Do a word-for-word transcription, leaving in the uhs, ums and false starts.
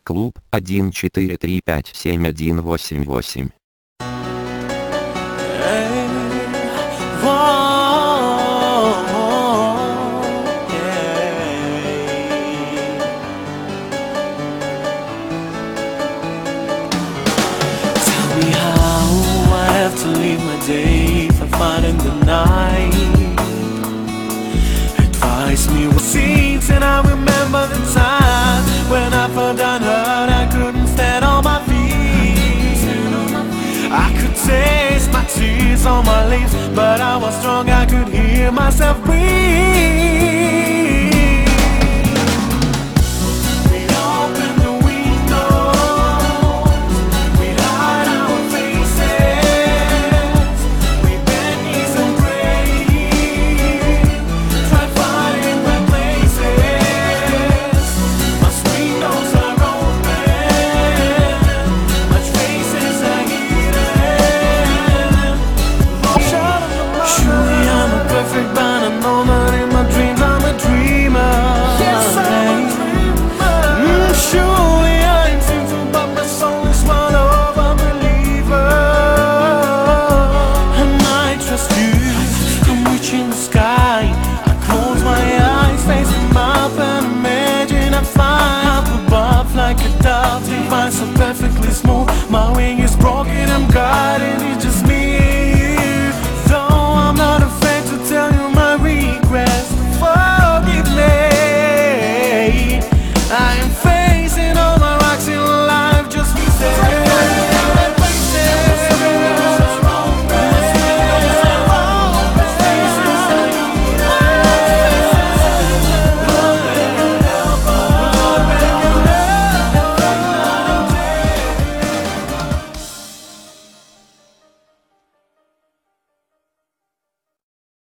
Клуб один четыре три пять семь один восемь восемь. To leave my day for fun in the night. Advise me what scenes, and I remember the time when I felt unheard. I couldn't stand on my feet. I could taste my tears on my lips, but I was strong. I could hear myself breathe.